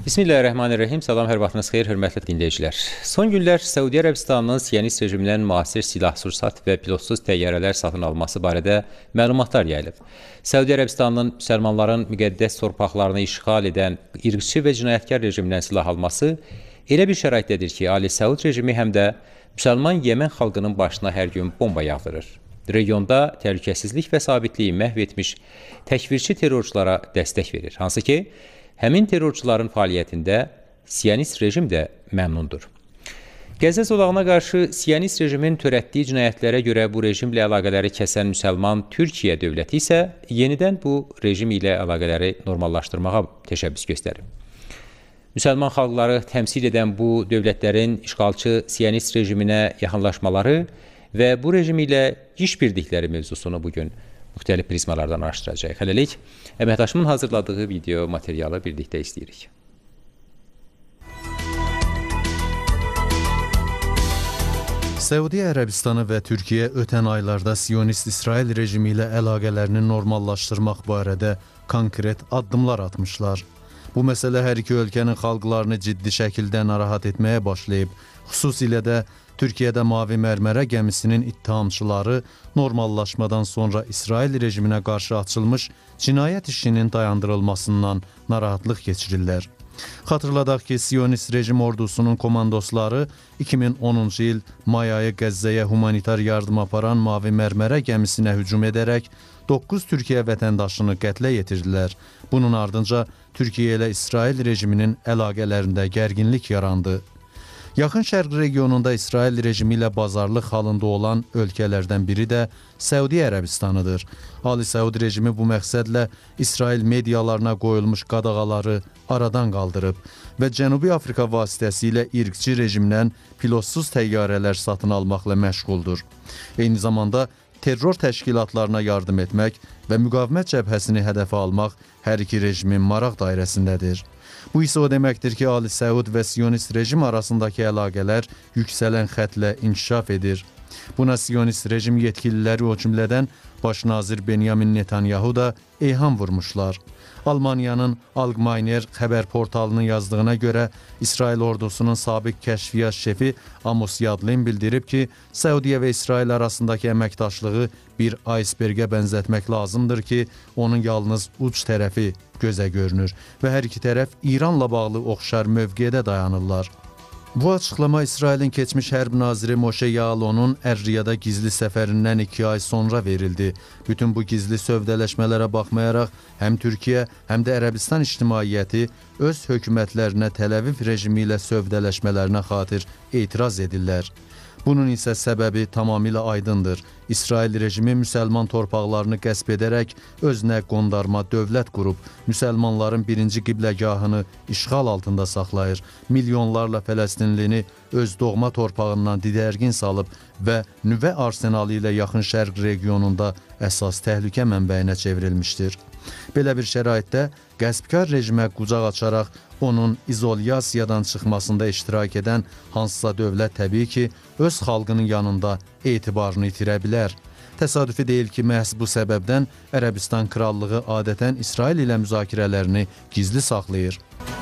Bismillahirrahmanirrahim. Salam, hər vaxtınız xeyir, hörmətli dinləyicilər. Son günlər Səudiyyə Ərəbistanının Siyonist rejimindən müasir silah-sursat və pilotsuz təyyarələr satın alması barədə məlumatlar yayılıb. Səudiyyə Ərəbistanının müsəlmanların müqəddəs torpaqlarını işğal edən irqçi və cinayətkar rejimindən silah alması elə bir şəraitdədir ki, Ali Səud rejimi həm də müsəlman Yemen xalqının başına hər gün bomba yağdırır. Regionda təhlükəsizlik və sabitliyi məhv etmiş təkfirçi terrorçulara dəstək verir. Hansı ki, həmin terrorçuların fəaliyyətində Siyonist rejim də məmnundur. Qəzza zolağına qarşı Siyonist rejimin törətdiyi cinayətlərə görə bu rejimlə əlaqələri kəsən müsəlman Türkiyə dövləti isə yenidən bu rejim ilə əlaqələri normallaşdırmağa təşəbbüs göstərir. Müsəlman xalqları təmsil edən bu dövlətlərin işğalçı Siyonist rejiminə yaxınlaşmaları və bu rejim ilə iş birdikləri mövzusunu bugün müxtəlif prizmalardan araşdıracaq. Hələlik, əməkdaşımın hazırladığı video materialı birlikdə izləyirik. Səudiyyə Ərəbistanı və Türkiyə ötən aylarda Siyonist İsrail rejimi ilə əlaqələrini normallaşdırmaq barədə konkret addımlar atmışlar. Bu məsələ hər iki ölkənin xalqlarını ciddi şəkildə narahat etməyə başlayıb, xüsusilə də Türkiyədə Mavi Mərmərə gəmisinin ittihamçıları normallaşmadan sonra İsrail rejiminə qarşı açılmış cinayət işinin dayandırılmasından narahatlıq keçirirlər. Xatırladaq ki, Siyonist rejim ordusunun komandosları 2010-cu il may ayı Qəzzəyə humanitar yardım aparan Mavi Mərmərə gəmisinə hücum edərək 9 Türkiyə vətəndaşını qətlə yetirdilər. Bunun ardınca Türkiyə ilə İsrail rejiminin əlaqələrində gərginlik yarandı. Yaxın Şərq regionunda İsrail rejimi ilə bazarlıq halında olan ölkələrdən biri də Səudiyyə Ərəbistanıdır. Ali Səud rejimi bu məqsədlə İsrail medialarına qoyulmuş qadağaları aradan qaldırıb və Cənubi Afrika vasitəsilə irqçi rejimdən pilotsuz təyyarələr satın almaqla məşğuldur. Eyni zamanda terror təşkilatlarına yardım etmək və müqavimət cəbhəsini hədəfə almaq hər iki rejimin maraq dairəsindədir. Bu isə o deməkdir ki, Ali Səud və Siyonist rejim arasındakı əlaqələr yüksələn xətlə inkişaf edir. Buna Siyonist rejim yetkililəri o cümlədən baş nazir Benyamin Netanyahu da eyham vurmuşlar. Almaniyanın Allgemeiner xəbər portalının yazdığına görə İsrail ordusunun sabiq kəşfiyyat şefi Amos Yadlin bildirib ki, Səudiyyə və İsrail arasındakı əməkdaşlığı bir icebergə bənzətmək lazımdır ki, onun yalnız uc tərəfi gözə görünür və hər iki tərəf İranla bağlı oxşar mövqedə dayanırlar. Bu açıqlama İsrailin keçmiş hərb naziri Moşe Yaalonun Ər-Riyada gizli səfərindən 2 ay sonra verildi. Bütün bu gizli sövdələşmələrə baxmayaraq, həm Türkiyə, həm də Ərəbistan ictimaiyyəti öz hökumətlərinə Təl-Əviv rejimi ilə sövdələşmələrinə xatir etiraz edirlər. Bunun isə səbəbi tamamilə aydındır. İsrail rejimi müsəlman torpaqlarını qəsb edərək özünə qondarma dövlət qurub, müsəlmanların birinci qibləgahını işğal altında saxlayır, milyonlarla Fələstinlini öz doğma torpağından didərgin salıb və nüvə arsenalı ilə Yaxın Şərq regionunda əsas təhlükə mənbəyinə çevrilmişdir. Belə bir şəraitdə qəsbkar rejimə qucaq açaraq onun izolyasiyadan çıxmasında iştirak edən hansısa dövlət təbii ki, öz xalqının yanında etibarını itirə bilər. Təsadüfi deyil ki, məhz bu səbəbdən Ərəbistan Krallığı adətən İsrail ilə müzakirələrini gizli saxlayır.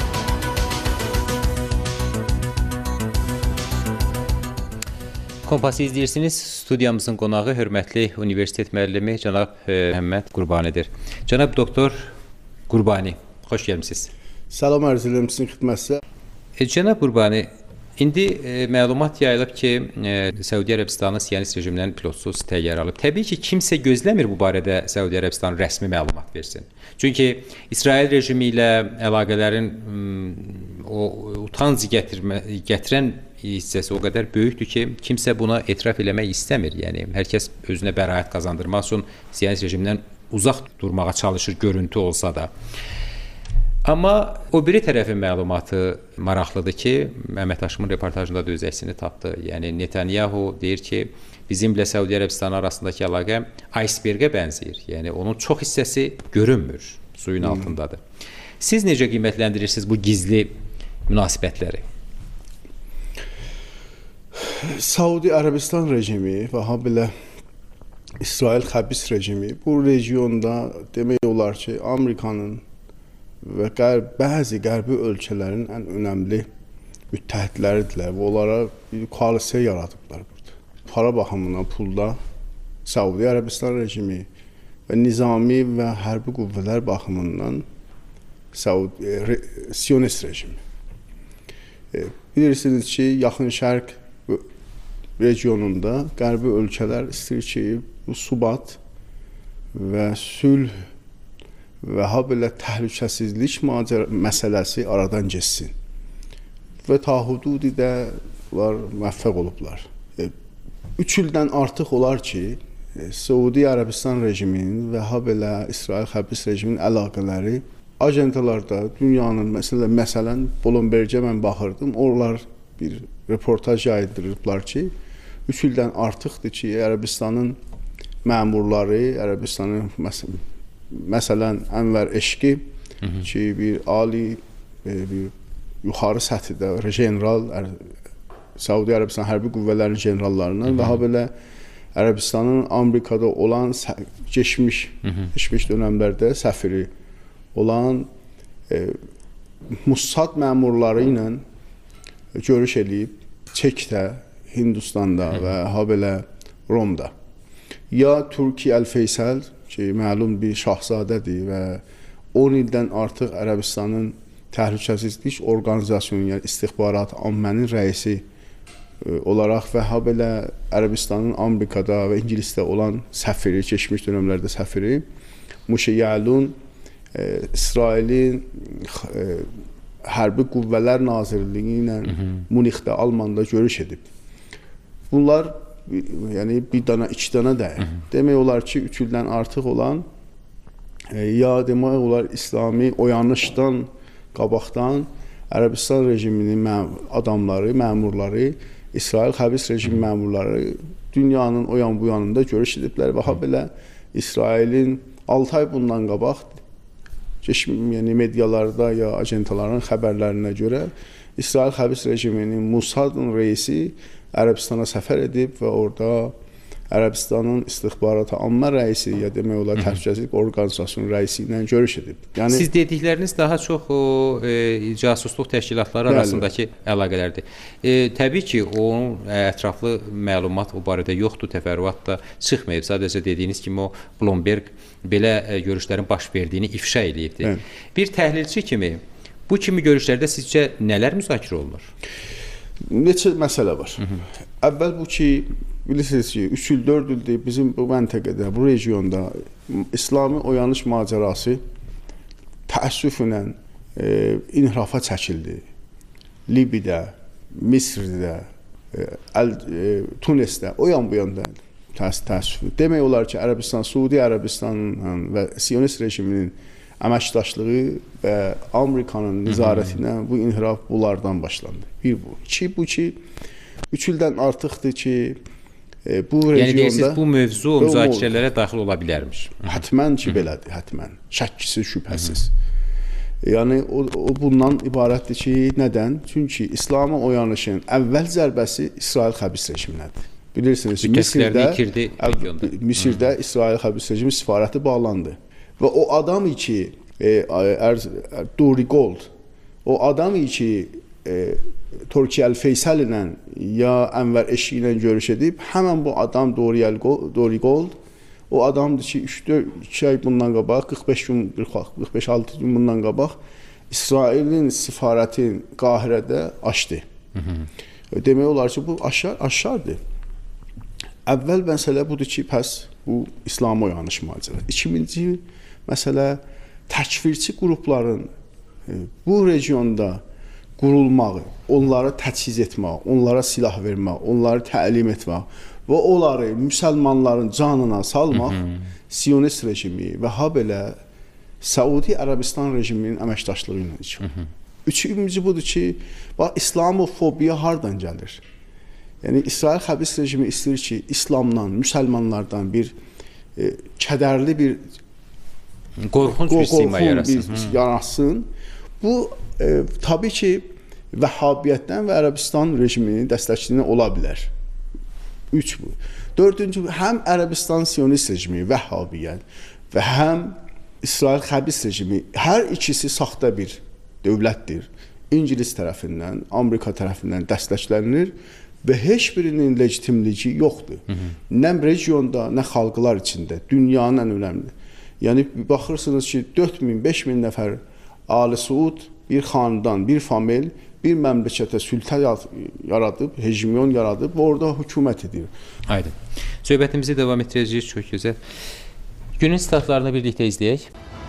Kompası izləyirsiniz. Studiyamızın qonağı hörmətli universitet müəllimi cənab Məhəmməd Qurbanidir. Cənab doktor Qurbani, xoş gəlmisiniz. Salam arz edirəm sizin xidmətinizə. Cənab Qurbani, indi məlumat yayılıb ki, Səudiyyə Ərəbistanı Siyonist rejimindən pilotsuz təyyarə alıb. Təbii ki, kimsə gözləmir bu barədə Səudiyyə Ərəbistanı rəsmi məlumat versin. Çünki İsrail rejimi ilə əlaqələrin o utanc gətirən hissəsi o qədər böyükdür ki, kimsə buna etiraf eləmək istəmir. Yəni, hər kəs özünə bəraət qazandırmaq üçün Siyonist rejimindən uzaq durmağa çalışır, görüntü olsa da. Amma o biri tərəfin məlumatı maraqlıdır ki, əməkdaşımın reportajında da öz əksini tapdı. Yəni, Netanyahu deyir ki, bizimlə Səudiyyə Ərəbistanı arasındakı əlaqə icebergə bənzəyir. Yəni, onun çox hissəsi görünmür, suyun altındadır. Siz necə qiymətləndirirsiniz bu gizli münasibətləri? Səudiyyə Ərəbistan rejimi və habelə İsrail xəbis rejimi bu regionda demək olar ki, Amerikanın və bəzi qərbi ölkələrin ən önəmli müttəhidləridirlər və onlara bir koalisiya yaradıblar burada. Para baxımından pulda Səudiyyə Ərəbistan rejimi və nizami və hərbi qüvvələr baxımından Siyonist rejimi. Bilirsiniz ki, Yaxın Şərq regionunda qərbi ölkələr istəyir ki, bu subat və sülh və habelə təhlükəsizlik məsələsi aradan geçsin. Və ta hududi də onlar müvəffəq olublar. 3 ildən artıq olar ki, Səudiyyə Ərəbistan rejiminin və habelə İsrail Həbs rejiminin əlaqələri ajantalarda dünyanın, məsələn, Bloomberg-ə mən baxırdım, onlar bir reportaj yayındırıblar ki, 3 ildən artıqdır ki, Ərəbistanın məmurları, Ərəbistanın məsələn, Ənvər Eşqi ki, bir ali, bir yuxarı səthdə general, Səudiyyə Ərəbistan hərbi qüvvələrinin generallarından və habelə Ərəbistanın Amerikada olan geçmiş dönəmlərdə səfiri olan Mossad məmurları ilə görüş edib Çekdə, Hindistanda və habelə Romda. Ya Turki Əl-Feysəl ki, məlum bir şahzadədir və 10 ildən artıq Ərəbistanın Təhlükəsizlik Orqanizasiyonu, yəni İstixbarat Ammənin rəisi olaraq və habelə Ərəbistanın Amerikada və İngilisdə olan səfiri, keçmiş dönəmlərdə səfiri Muşe Ya'lun İsrailin Hərbi Qüvvələr Nazirliyi ilə Munixdə, Almanda görüş edib. Bunlar yəni bir dana, 2 dana deyil. Demək olar ki, 3 ildən artıq olan ya demək olar İslami oyanışdan qabaqdan Ərəbistan rejiminin adamları, məmurları, İsrail Həbs rejimi məmurları dünyanın o yan bu yanında görüş ediblər və habelə İsrailin 6 ay bundan qabaq yəni medialarda ya ajantaların xəbərlərinə görə İsrail Həbs rejiminin Mossadın reisi Ərəbistana səfər edib və orada Ərəbistanın İstixbarata Amma rəisi ya demək olar Təhlükəsizlik Orqanizasiyonunun rəisi ilə görüş edib. Yəni siz dedikləriniz daha çox o casusluq təşkilatları arasındakı əlaqələrdir. Təbii ki, onun ətraflı məlumat o barədə yoxdur, təfərrüat da çıxmayıb. Sadəcə dediyiniz kimi o Bloomberg belə görüşlərin baş verdiyini ifşa eləyibdir. Bir təhlilçi kimi bu kimi görüşlərdə sizcə nələr müzakirə olunur? Neçə məsələ var. Əvvəl bu ki, bilirsiniz ki, 3 il, 4 ildir bizim bu məntəqədə, bu regionda İslami oyanış macərası təəssüflə inhirafa çəkildi. Libidə, Misirdə, Tunisdə, o yan bu yanda təəssüf. Demək olar ki, Ərəbistan, Suudi Ərəbistanın və Siyonist rejiminin əməkdaşlığı və Amerikanın nəzarətinə bu inhiraf bunlardan başlandı. Bir bu. İki, bu ki, 3 ildən artıqdır ki, bu regionda... Yəni deyirsiniz, bu mövzu müzakirələrə daxil ola bilərmiş. Hətmən ki, belədir, hətmən. Şəkkisiz, şübhəsiz. Yəni, o bundan ibarətdir ki, nədən? Çünki İslami oyanışın əvvəl zərbəsi İsrail Həbs rejiminədir. Bilirsiniz ki, Misirdə İsrail Həbs rejimi səfarəti bağlandı. Və o adam ki, Dori Gold, o adam ki, Turki Əl-Feysəl ilə ya Ənvər Eşqi ilə görüş edib, həmən bu adam Dori Gold, o adamdır ki, 2 ay bundan qabaq, 45-6 gün bundan qabaq İsrailin səfarətin Qahirədə açdı. Demək olar ki, bu aşardır. Əvvəl məsələ budur ki, pəs bu İslam oyanış macərası. İkinci məsələ təkfirçi qrupların bu regionda qurulmağı, onlara təchiz etmək, onlara silah vermək, onları təlim etmək və onları müsəlmanların canına salmaq Siyonist rejimi və habelə Səudi Ərəbistan rejiminin əməkdaşlığı ilə çıxır. Üçüncü budur ki, İslamofobiya hardan gəlir? Yəni, İsrail Həbs rejimi istəyir ki, İslamdan, müsəlmanlardan bir kədərli bir qorxunç bir sima yaratsın. Bu, tabii ki, Vəhhabiyyətdən və Ərəbistan rejiminin dəstəkçiliyindən ola bilər. 3 bu. 4-cü, həm Ərəbistan Siyonist rejimi, Vəhhabiyyət və həm İsrail xəbis rejimi, hər ikisi saxta bir dövlətdir. İngilis tərəfindən, Amerika tərəfindən dəstəklənir və heç birinin legitimliyi yoxdur. Nə regionda, nə xalqlar içində, dünyanın ən önəmli. Yəni baxırsınız ki, 4000, 5000 nəfər Ali Suud, bir xandan, bir famil, bir məmləkətə sültə yaradıb, hegemon yaradıb, orada hökumət edir. Aydın. Söhbətimizi davam etdirəcəyik, çox gözəl. Günün statlarını birlikdə izləyək.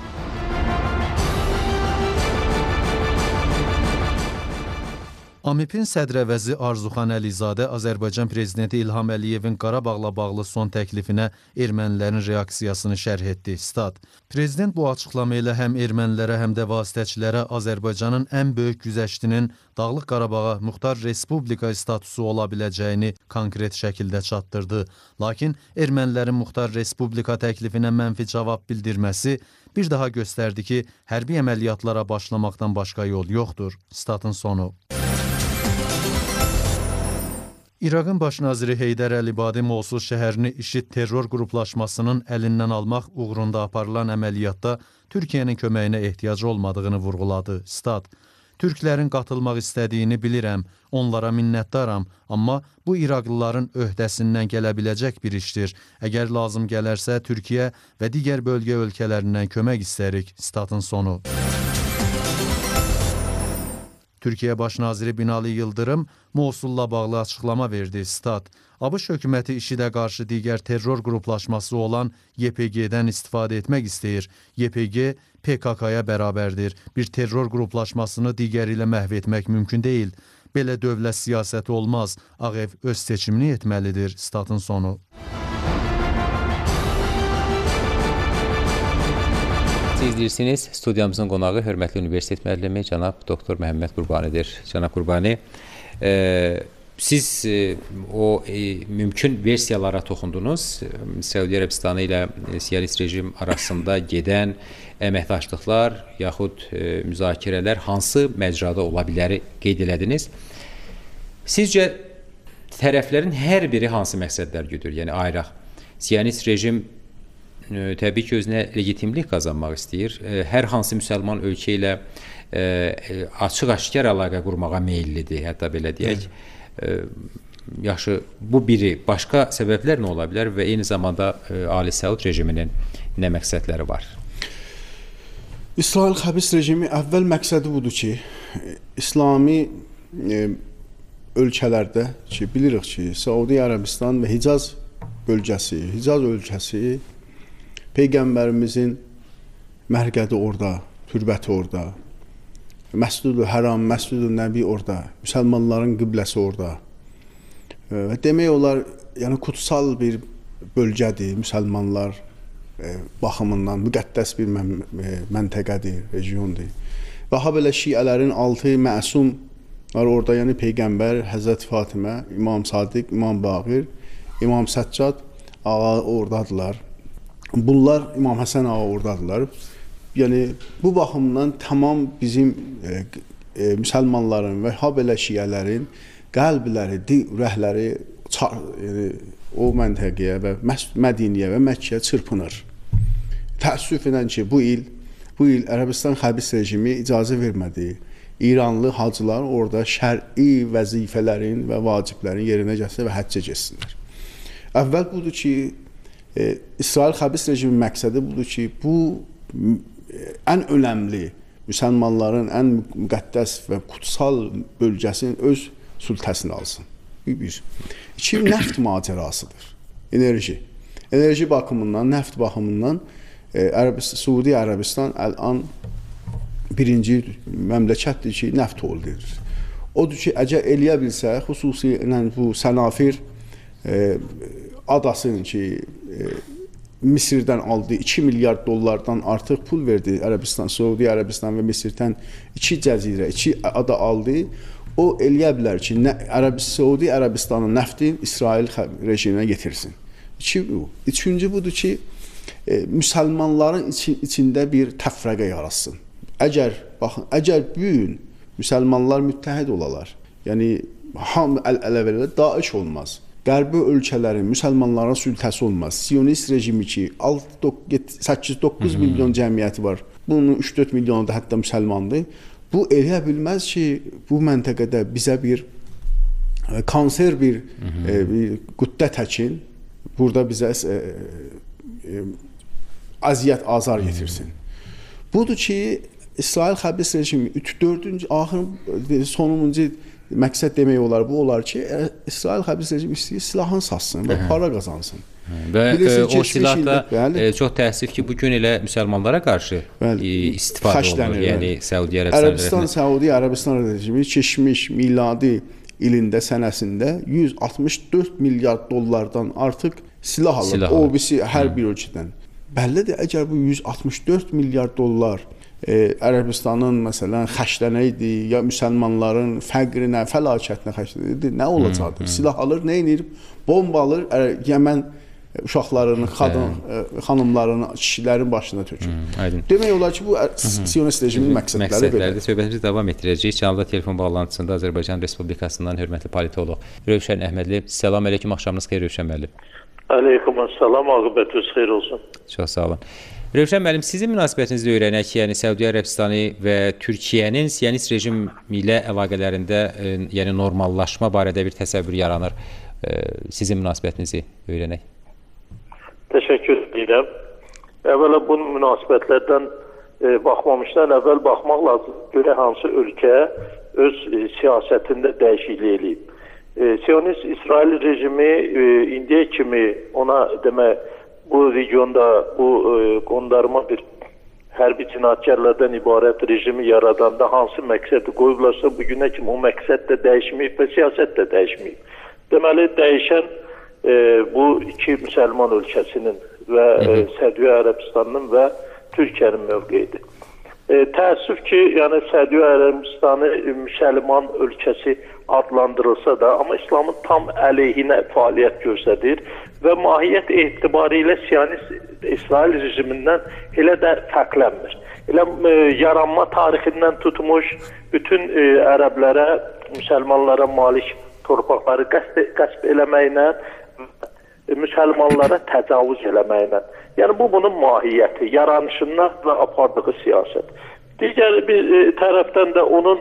AMİP-in sədrəvəzi Arzuxan Əlizadə Azərbaycan prezidenti İlham Əliyevin Qarabağla bağlı son təklifinə ermənilərin reaksiyasını şərh etdi. Stat. Prezident bu açıqlama ilə həm ermənilərə, həm də vasitəçilərə Azərbaycanın ən böyük güzəştinin Dağlıq Qarabağa Muxtar Respublika statusu ola biləcəyini konkret şəkildə çatdırdı. Lakin ermənilərin Muxtar Respublika təklifinə mənfi cavab bildirməsi bir daha göstərdi ki, hərbi əməliyyatlara başlamaqdan başqa yol yoxdur. Statın sonu. İraqın baş naziri Heydər Əlibadi Mosul şəhərini IŞİD terror qruplaşmasının əlindən almaq uğrunda aparılan əməliyyatda Türkiyənin köməyinə ehtiyacı olmadığını vurğuladı. Stat. Türklərin qatılmaq istədiyini bilirəm, onlara minnətdaram, amma bu İraqlıların öhdəsindən gələ biləcək bir işdir. Əgər lazım gələrsə, Türkiyə və digər bölgə ölkələrindən kömək istərik. Statın sonu. Türkiyə Baş naziri Binali Yıldırım Mosulla bağlı açıqlama verdi. Stat. ABŞ hökuməti IŞİD-ə qarşı digər terror qruplaşması olan YPG-dən istifadə etmək istəyir. YPG PKK-ya bərabərdir. Bir terror qruplaşmasını digəri ilə məhv etmək mümkün deyil. Belə dövlət siyasəti olmaz. Ağ Ev öz seçimini etməlidir. Statın sonu. Siz izləyirsiniz, studiyamızın qonağı hörmətli universitet müəllimi cənab Doktor Məhəmməd Qurbanidir. Cənab Qurbani, siz o mümkün versiyalara toxundunuz. Səudiyyə Ərəbistanı ilə siyalist rejim arasında gedən əməkdaşlıqlar yaxud müzakirələr hansı məcrada ola biləri qeyd elədiniz. Sizcə tərəflərin hər biri hansı məqsədlər güdür? Yəni ayıraq. Siyalist rejim təbii ki, özünə legitimlik qazanmaq istəyir. Hər hansı müsəlman ölkə ilə açıq-aşkar əlaqə qurmağa meyillidir, hətta belə deyək. Yaxşı, bu biri. Başqa səbəblər nə ola bilər və eyni zamanda Ali Səud rejiminin nə məqsədləri var? İsrail xəbis rejimi əvvəl məqsədi budur ki, İslami ölkələrdə ki, bilirik ki, Səudiyyə Ərəbistan və Hicaz ölkəsi Peyğəmbərimizin mərqədi orada, türbəti orada, Məscid-ül Həram, Məscid-ül Nəbi orada, müsəlmanların qibləsi orada. Və demək olar, yəni kutsal bir bölgədir, müsəlmanlar baxımından müqəddəs bir məntəqədir, regiondur. Və ha belə şiələrin 6 məsum var orada, yəni Peyğəmbər, Həzrət Fatimə, İmam Sadiq, İmam Baqir, İmam Səccad ağa oradadırlar. Bunlar İmam Həsən ağa oradadılar. Yəni bu baxımdan tamam bizim müsəlmanların və ha belə şiələrin qəlbləri, ürəkləri yəni, o məntəqəyə və Mədiniyə və Məkkəyə çırpınır. Təəssüf edən ki, bu il Ərəbistan xəbis rejimi icazə vermədi. İranlı hacılar orada şər'i vəzifələrin və vaciblərin yerinə gəlsin və həccə getsinlər. Əvvəl budur ki, İsrail xəbis rejimi məqsədi budur ki, bu ən önəmli müsəlmanların ən müqəddəs və kutsal bölgəsinin öz sultəsini alsın. Bir. İki, nəft macərasıdır. Enerji baxımından, nəft baxımından Suudi Ərəbistan ələn birinci məmləkətdir ki, nəft hold edir. Odur ki, əgər eləyə bilsə, xüsusilə bu Sənafir adasının ki, Misirdən aldığı 2 milyard dollardan artıq pul verdi Ərəbistan, Suudi Ərəbistan və Misirdən 2 cəzirə, 2 ada aldı. O eləyə bilər ki, Suudi Ərəbistanın nəftini İsrail rejiminə getirsin. Üçüncü budur ki, müsəlmanların içində bir təfrəqə yaratsın. Əgər bu gün müsəlmanlar müttəhid olalar, yəni hamı əl-ələ verilər, Daeş olmaz. Qərbi ölkələrin müsəlmanlara sülhəsi olmaz. Siyonist rejimi ki 8-9 milyon cəmiyyəti var. Bunun 3-4 milyonu da hətta müsəlmandır. Bu elə bilməz ki, bu məntəqədə bizə bir konser bir qüddə təkin burada bizə əziyyət azar yetirsin. Budur ki, İsrail xəbis rejimi 4-cü axır sonuncu məqsəd demək olar, bu olar ki, İsrail xəbis rejimi istəyir silahını satsın və para qazansın. Və o silah da çox təəssüf ki, bugün elə müsəlmanlara qarşı istifadə olunur. Yəni Səudiyyə Ərəbistan rejimi keçmiş miladi ilində, sənəsində 164 milyard dollardan artıq silah alır. O birisi hər bir ölkədən. Bəllidir, əgər bu 164 milyard dollar Ərəbistanın məsələn xərclənə idi, ya müsəlmanların fəqrinə, fəlakətinə xərclənə, nə olacaqdır? Silah alır, nə edir? Bomba alır, Yəmən uşaqlarını, xanımlarını, kişilərin başına tökür. Demək olar ki, bu Siyonist rejimin məqsədləri belədir. Söhbətimizi davam etdirəcəyik. Canlıda telefon bağlantısında Azərbaycan Respublikasından hörmətli politoloq Rövşən Əhmədli. Salam əleykum, axşamınız xeyir Rövşən müəllim. Əleykum əssalam, aqibətiniz xeyir olsun. Çox sağ olun. Rövşən müəllim, sizin münasibətinizi öyrənək, yəni Səudiyyə Ərəbistanı və Türkiyənin Siyonist rejim ilə əlaqələrində yəni normallaşma barədə bir təsəvvür yaranır. Sizin münasibətinizi öyrənək. Təşəkkür edirəm. Əvvəla bu münasibətlərdən baxmamışdan əvvəl baxmaq lazım. Görə hansı ölkə öz siyasətində dəyişiklik eləyib. Siyonist İsrail rejimi indiyə kimi ona demək bu regionda bu qondarma bir hərbi cinayətkarlardan ibarət rejimi yaradanda hansı məqsədi qoyublarsa bugünə kimi o məqsəd də dəyişməyib və siyasət də dəyişməyib. Deməli dəyişən bu iki müsəlman ölkəsinin və Səudiyyə Ərəbistanının və Türkiyənin mövqeyidir. Təəssüf ki, yəni Səudiyyə Ərəbistanı müsəlman ölkəsi adlandırılsa da, amma İslamın tam əleyhinə fəaliyyət göstərir və mahiyyət etibarilə Siyonist İsrail rejimindən elə də fərqlənmir. Elə yaranma tarixindən tutmuş bütün ərəblərə, müsəlmanlara malik torpaqları qəsb eləməklə, müsəlmanlara təcavüz eləməklə. Yəni bu bunun mahiyyəti, yaranışından və apardığı siyasət. Digər bir tərəfdən də onun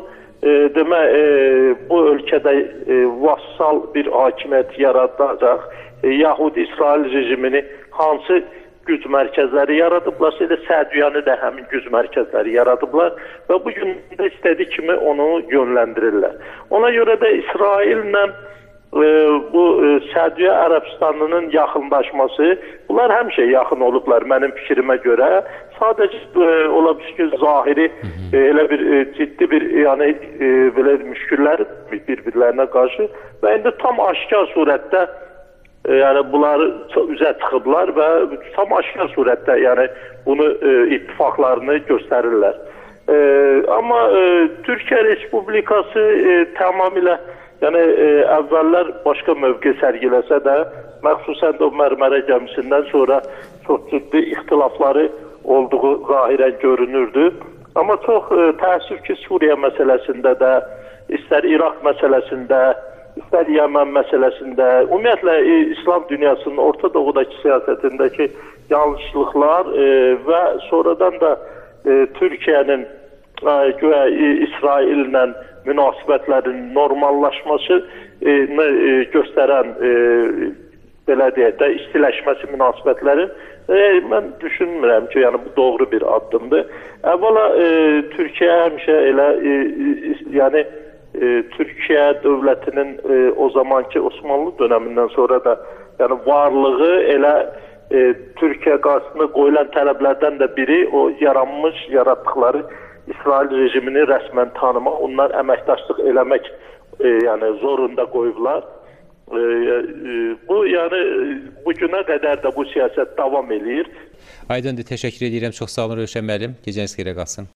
bu ölkədə vassal bir hakimiyyət yaradacaq Yahudi İsrail rejimini hansı güc mərkəzləri yaradıblarsa, elə Səudiyyəni də həmin güc mərkəzləri yaradıblar və bu gün də istədiyi kimi onu yönləndirirlər. Ona görə də İsraillə bu Səudiyyə Ərəbistanının yaxınlaşması, bunlar həmişə yaxın olublar mənim fikrimə görə. Sadəcə ola bilər ki, zahiri elə bir ciddi bir yəni belə müşküllər bir-birlərinə qarşı və indi tam aşkar surətdə yəni bunları üzə çıxıblar və tam aşkar surətdə yəni bunu ittifaqlarını göstərirlər. Amma Türkiyə Respublikası tamamilə yəni əvvəllər başqa mövqe sərgiləsə də, məxsusən də o Mərmərə gəmisindən sonra çox ciddi ixtilafları olduğu zahirən görünürdü. Amma çox təəssüf ki, Suriya məsələsində də, istər İraq məsələsində, istər Yəmən məsələsində, ümumiyyətlə İslam dünyasının Orta Doğudakı siyasətindəki yanlışlıqlar və sonradan da Türkiyənin güya İsraillə münasibətlərin normallaşmasını göstərən belə deyək də istiləşməsi münasibətlərin mən düşünmürəm ki, yəni bu doğru bir addımdır. Əvvəla Türkiyə həmişə elə yəni Türkiyə dövlətinin o zamanki Osmanlı dönəmindən sonra da yəni varlığı elə Türkiyə qarşısında qoyulan tələblərdən də biri o yaratdıqları İsrail rejimini rəsmən tanımaq, onlar əməkdaşlıq eləmək yəni zorunda qoyublar. Bu yəni bugünə qədər də bu siyasət davam eləyir. Aydındır, təşəkkür edirəm. Çox sağ olun Rövşən müəllim. Gecəniz xeyrə qalsın.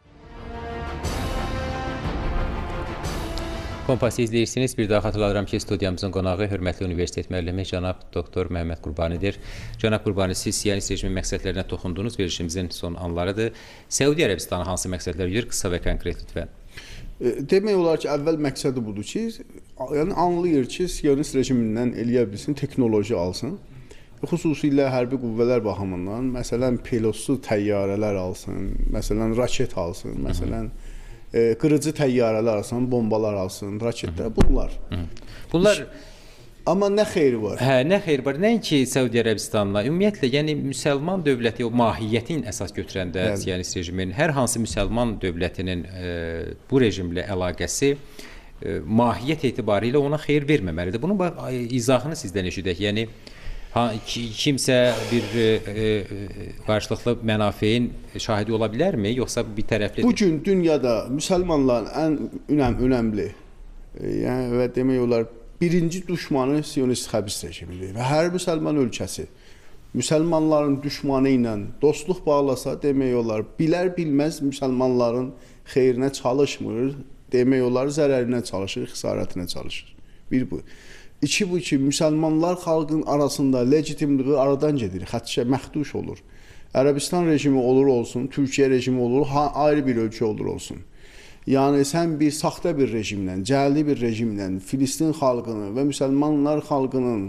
Kompası izləyirsiniz. Bir daha xatırladıram ki, studiyamızın qonağı hörmətli universitet müəllimi cənab doktor Məhəmməd Qurbanidir. Cənab Qurbani, siz Siyonist rejimin məqsədlərinə toxundunuz. Verilişimizin son anlarıdır. Səudiyyə Ərəbistanı hansı məqsədlər yürür? Qısa və konkret lütfən. Demək olar ki, əvvəl məqsədi budur ki, yəni anlayır ki, Siyonist rejimindən eləyə bilsin, texnoloji alsın. Xüsusilə hərbi qüvvələr baxımından, məsələn, pilotsuz təyyarələr alsın, məsələn, raket alsın, məsələn, qırıcı təyyarələr alsın, bombalar alsın, raketlər, bunlar. Bunlar amma nə xeyri var? Hə, nə xeyri var? Nəinki Səudiyyə Ərəbistanla, ümumiyyətlə, yəni müsəlman dövləti o mahiyyətin əsas götürəndə Siyonist rejimin hər hansı müsəlman dövlətinin bu rejimlə əlaqəsi mahiyyət etibarilə ona xeyir verməməlidir. Bunun izahını sizdən eşidək. Yəni kimsə bir qarşılıqlı mənafeyin şahidi ola bilərmi, yoxsa bir tərəfli? Bu gün dünyada müsəlmanların ən önəmli, yəni və demək olar birinci düşmanı Siyonist xəbis rejimidir və hər müsəlman ölkəsi müsəlmanların düşmanı ilə dostluq bağlasa, demək olar bilər-bilməz müsəlmanların xeyrinə çalışmır, demək olar zərərinə çalışır, xisarətinə çalışır. Bir bu. İki bu ki, müsəlmanlar xalqın arasında legitimliyi aradan gedir, xətşə məxduş olur. Ərəbistan rejimi olur olsun, Türkiyə rejimi olur, ayrı bir ölkə olur olsun. Yəni sən bir saxta bir rejimlə, cəhli bir rejimlə Filistin xalqını və müsəlmanlar xalqının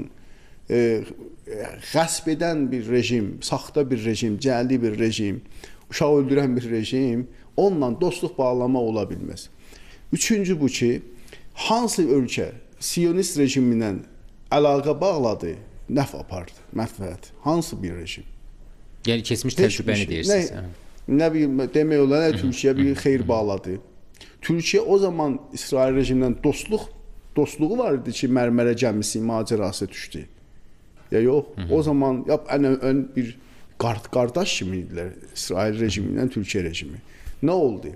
qəsb edən bir rejim, saxta bir rejim, cəhli bir rejim, uşaq öldürən bir rejim, onunla dostluq bağlamaq ola bilməz. Üçüncü bu ki, hansı ölkə Siyonist rejimindən əlaqə bağladı, nəf apardı, mənfəət, hansı bir rejim? Yəni keçmiş təcrübəni deyirsiniz. Nə demək olar, nə Türkiyə bir xeyir bağladı. Türkiyə o zaman İsrail rejimindən dostluğu var idi ki, Mərmərə gəmisi macərası düşdü. Ya yox, o zaman ən bir qardaş kimi idilər İsrail rejimi ilə Türkiyə rejimi. Nə oldu?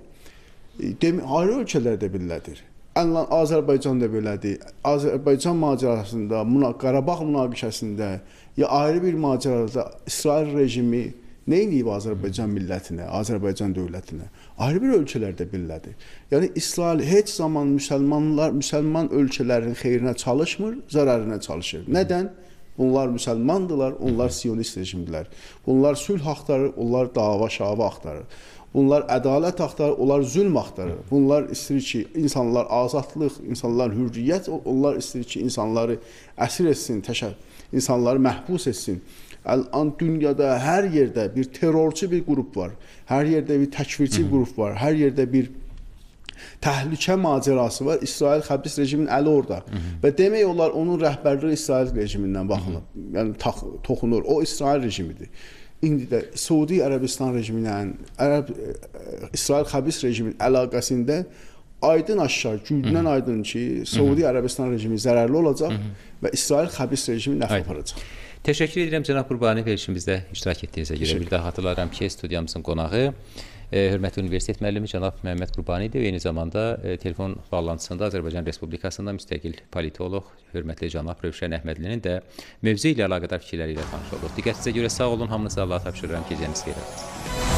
Ayrı ölkələrdə belədir. Azərbaycan da belədir. Azərbaycan macərasında, Qarabağ münaqişəsində ya ayrı bir macərada İsrail rejimi nə edib Azərbaycan millətinə, Azərbaycan dövlətinə? Ayrı bir ölkələrdə belədir. Yəni İsrail heç zaman müsəlman ölkələrin xeyrinə çalışmır, zərərinə çalışır. Nədən? Bunlar müsəlmandılar, onlar Siyonist rejimdilər. Bunlar sülh axtarır, onlar dava-şava axtarır. Bunlar ədalət axtarır, onlar zülm axtarır. Bunlar istəyir ki, insanlar azadlıq, insanlar hürriyyət, onlar istəyir ki, insanları əsir etsin, insanları məhbus etsin. Dünyada hər yerdə bir terrorçu bir qrup var, hər yerdə bir təkfirçi qrup var, hər yerdə bir təhlükə macərası var. İsrail xəbis rejimin əli orada. Və demək olar, onun rəhbərliyi İsrail rejimindən baxılır, yəni toxunur. O İsrail rejimidir. İndi də Suudi Ərəbistan rejimi ilə İsrail xəbis rejiminin əlaqəsində aydın aşkar, gündən aydın ki, Suudi Ərəbistan rejimi zərərli olacaq və İsrail xəbis rejimi nəf aparacaq. Təşəkkür edirəm cənab Qurbani, verilişimizdə iştirak etdiyinizə görə. Bir daha xatırlaram ki, studiyamızın qonağı hörmətli universitet müəllimi cənab Məhəmməd Qurbani idi və eyni zamanda telefon bağlantısında Azərbaycan Respublikasında müstəqil politoloq hörmətli cənab Rövşən Əhmədlinin də mövzu ilə əlaqədar fikirləri ilə tanış olduq. Diqqətinizə görə sağ olun, hamınıza Allah'a tapşırıram, gecəniz xeyir olsun.